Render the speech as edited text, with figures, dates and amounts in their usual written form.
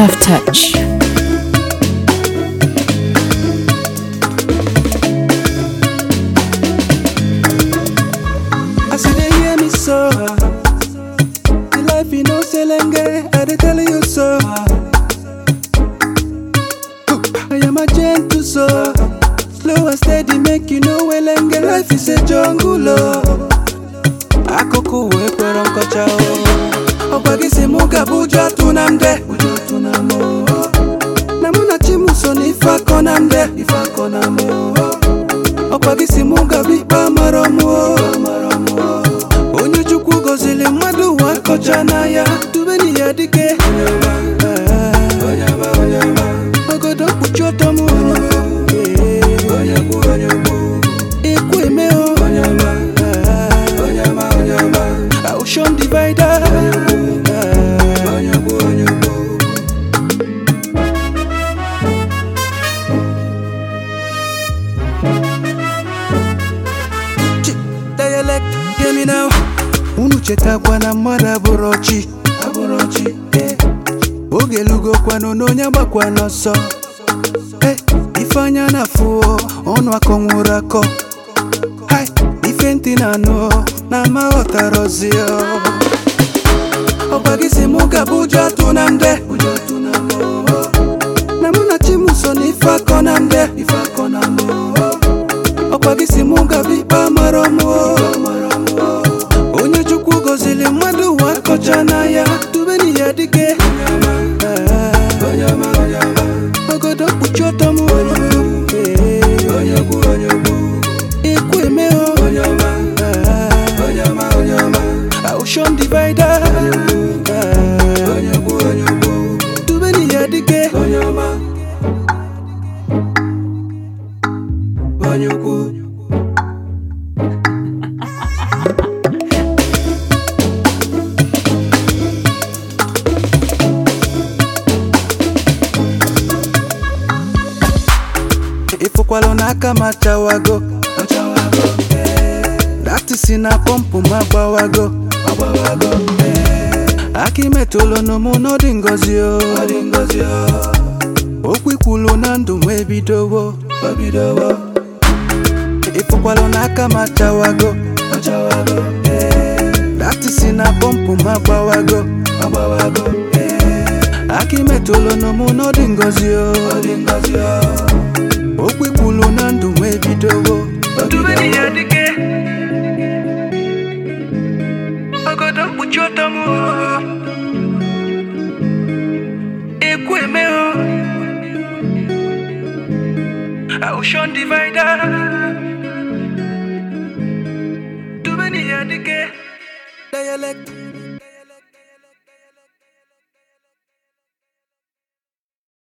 Soft touch. As you dey hear me so, the life you know selenge, I dey tell you so. I am a gentle soul, slow and steady make you know welenge. Life is a jungle, akoko we kwero nkocha o. Obagisi muga buja tunamde, namuna chimuso ni fako namde, Obagisi muga bipa maromu. Onye chukwu gozili mmadụ wa kọcha na ya tubeni ya dike ogodo kpuchi ọtọ m ikwu eme o Ocean divider dialect, hear me now. Unu chetakwa na mmadụ abụrọchi oge lugo kwano n'onye agbakwa n'ọsọ ifeanya na afụ ọnụ akọ nwụrụ akọ ife ntị na anụ na ama ghọtarozi ọgbagisi mụ gaba ụjọ atụ na mde na mụ na chimuso na ife akọ na mde ọgbagisi mụ gaba ikpe amara mụ onye chukwu gozili mmadụ wa kọcha na ya tubeni ya dike ogodo kpuchi ọtọ m ikwu eme o Ocean divider tubeni ya dike Ifukwalo n'aka machawago Dati si na pompu magbawago Aki metolo n'ụmụ n'ọdị ngozi o Okwu ikwulu na ndụ m ebidowo Ifukwalo n'aka machawago Dati si na pompu magbawago Aki metolo n'ụmụ n'ọdị ngozi o okwu ikwulu na ndụ m ebidowo tubeni ya dike ogodo kpuchi ọtọ m ikwu eme o Ocean divider tubeni ya dike dialect